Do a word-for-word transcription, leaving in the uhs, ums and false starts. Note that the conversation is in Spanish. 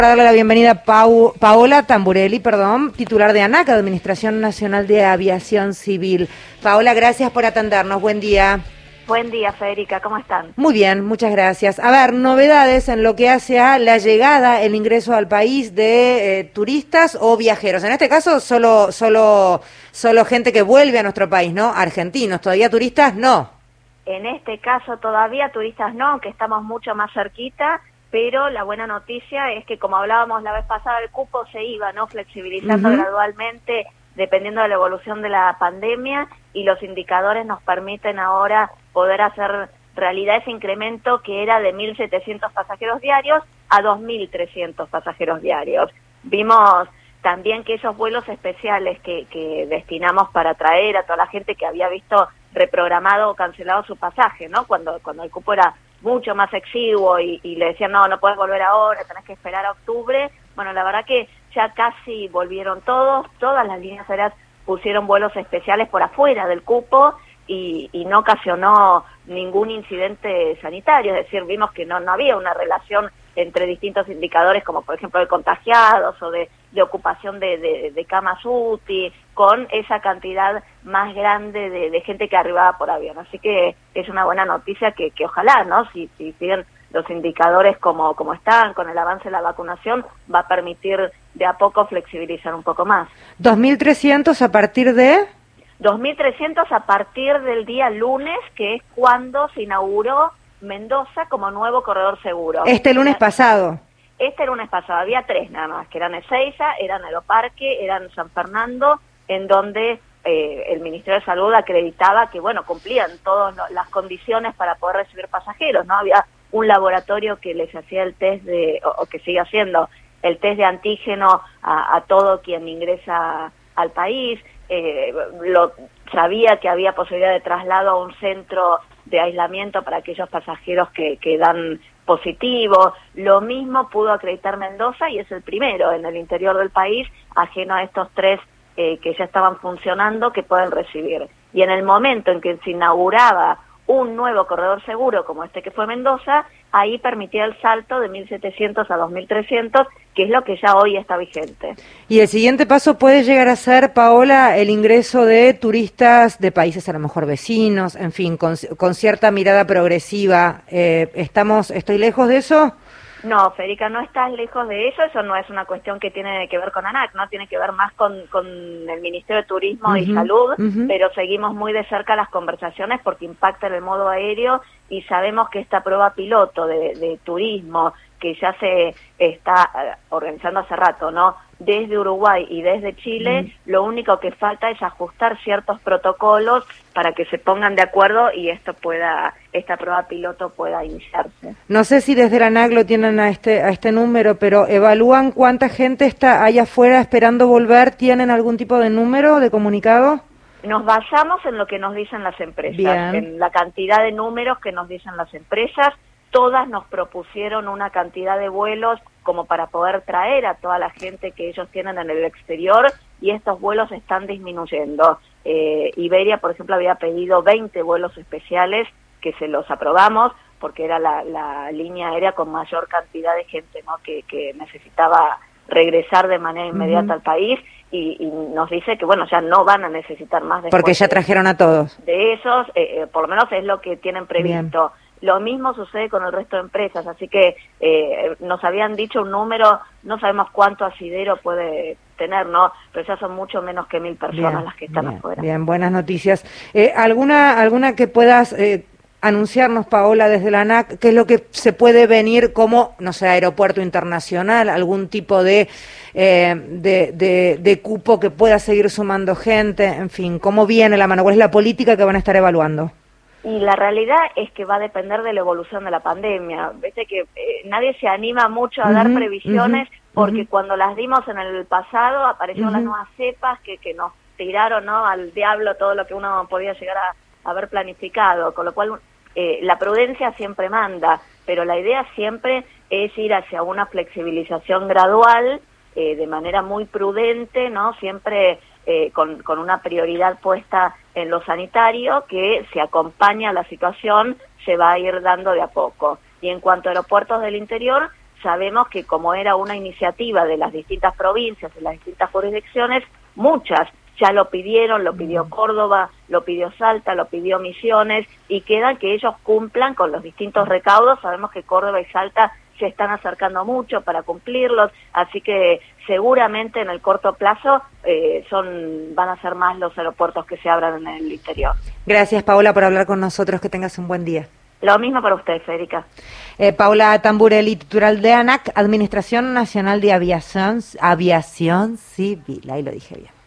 Para darle la bienvenida a Pau, Paola Tamburelli, perdón, titular de ANAC, Administración Nacional de Aviación Civil. Paola, gracias por atendernos. Buen día. Buen día, Federica. ¿Cómo están? Muy bien, muchas gracias. A ver, novedades en lo que hace a la llegada, el ingreso al país de eh, turistas o viajeros. En este caso, solo, solo, solo gente que vuelve a nuestro país, ¿no? Argentinos. ¿Todavía turistas? No. En este caso, todavía turistas no, aunque estamos mucho más cerquita. Pero la buena noticia es que, como hablábamos la vez pasada, el cupo se iba no flexibilizando uh-huh. gradualmente dependiendo de la evolución de la pandemia, y los indicadores nos permiten ahora poder hacer realidad ese incremento que era de mil setecientos pasajeros diarios a dos mil trescientos pasajeros diarios. Vimos también que esos vuelos especiales que, que destinamos para traer a toda la gente que había visto reprogramado o cancelado su pasaje, ¿no? Cuando, cuando el cupo era mucho más exiguo y, y le decían, no, no puedes volver ahora, tenés que esperar a octubre. Bueno, la verdad que ya casi volvieron todos, todas las líneas aéreas pusieron vuelos especiales por afuera del cupo y, y no ocasionó ningún incidente sanitario, es decir, vimos que no, no había una relación entre distintos indicadores, como por ejemplo de contagiados o de, de ocupación de, de, de camas U T I, con esa cantidad más grande de, de gente que arribaba por avión. Así que es una buena noticia que, que ojalá, ¿no? Si, si siguen los indicadores como, como están, con el avance de la vacunación, va a permitir de a poco flexibilizar un poco más. ¿dos mil trescientos a partir de...? dos mil trescientos a partir del día lunes, que es cuando se inauguró Mendoza como nuevo corredor seguro. Este lunes pasado. Este lunes pasado, había tres nada más, que eran Ezeiza, eran Aeroparque, eran San Fernando, en donde eh, el Ministerio de Salud acreditaba que, bueno, cumplían todas las condiciones para poder recibir pasajeros, ¿no? Había un laboratorio que les hacía el test de, o, o que sigue haciendo el test de antígeno a, a todo quien ingresa al país, eh, lo, sabía que había posibilidad de traslado a un centro de aislamiento para aquellos pasajeros que, que dan positivo. Lo mismo pudo acreditar Mendoza y es el primero en el interior del país, ajeno a estos tres eh, que ya estaban funcionando, que pueden recibir. Y en el momento en que se inauguraba un nuevo corredor seguro como este que fue Mendoza, ahí permitía el salto de mil setecientos a dos mil trescientos, que es lo que ya hoy está vigente. Y el siguiente paso puede llegar a ser, Paola, el ingreso de turistas de países a lo mejor vecinos, en fin, con, con cierta mirada progresiva. Eh, ¿estamos, estoy lejos de eso? No, Federica, no estás lejos de eso. Eso no es una cuestión que tiene que ver con ANAC, no tiene que ver más con, con el Ministerio de Turismo uh-huh, y Salud, uh-huh. pero seguimos muy de cerca las conversaciones porque impacta en el modo aéreo y sabemos que esta prueba piloto de, de turismo que ya se está organizando hace rato, ¿no? Desde Uruguay y desde Chile, mm. lo único que falta es ajustar ciertos protocolos para que se pongan de acuerdo y esto pueda, esta prueba piloto pueda iniciarse. No sé si desde la ANAC lo tienen a este, a este número, pero ¿evalúan cuánta gente está allá afuera esperando volver? ¿Tienen algún tipo de número, de comunicado? Nos basamos en lo que nos dicen las empresas, Bien. en la cantidad de números que nos dicen las empresas. Todas nos propusieron una cantidad de vuelos como para poder traer a toda la gente que ellos tienen en el exterior y estos vuelos están disminuyendo. Eh, Iberia, por ejemplo, había pedido veinte vuelos especiales que se los aprobamos porque era la, la línea aérea con mayor cantidad de gente, ¿no? que, que necesitaba regresar de manera inmediata uh-huh. al país y, y nos dice que, bueno, ya no van a necesitar más después. Porque ya trajeron a todos. De esos, eh, por lo menos es lo que tienen previsto. Bien. Lo mismo sucede con el resto de empresas, así que eh, nos habían dicho un número, no sabemos cuánto asidero puede tener, ¿no? Pero ya son mucho menos que mil personas bien, las que están bien, afuera. Bien, buenas noticias. Eh, ¿alguna, alguna que puedas eh, anunciarnos, Paola, desde la ANAC, qué es lo que se puede venir como, no sé, aeropuerto internacional, algún tipo de, eh, de, de, de cupo que pueda seguir sumando gente, en fin, cómo viene la mano, cuál es la política que van a estar evaluando? Y la realidad es que va a depender de la evolución de la pandemia. Viste que eh, nadie se anima mucho a uh-huh, dar previsiones uh-huh, porque uh-huh. cuando las dimos en el pasado aparecieron uh-huh. las nuevas cepas que, que nos tiraron, ¿no? al diablo todo lo que uno podía llegar a, a haber planificado. Con lo cual eh, la prudencia siempre manda, pero la idea siempre es ir hacia una flexibilización gradual, eh, de manera muy prudente, ¿no? Siempre eh, con, con una prioridad puesta en lo sanitario, que se acompaña a la situación, se va a ir dando de a poco. Y en cuanto a aeropuertos del interior, sabemos que como era una iniciativa de las distintas provincias, de las distintas jurisdicciones, muchas ya lo pidieron, lo pidió Córdoba, lo pidió Salta, lo pidió Misiones, y queda que ellos cumplan con los distintos recaudos. Sabemos que Córdoba y Salta se están acercando mucho para cumplirlos, así que seguramente en el corto plazo eh, son van a ser más los aeropuertos que se abran en el interior. Gracias, Paola, por hablar con nosotros. Que tengas un buen día. Lo mismo para usted, Federica. Eh, Paola Tamburelli, titular de ANAC, Administración Nacional de Aviación, Aviación Civil. Ahí lo dije bien.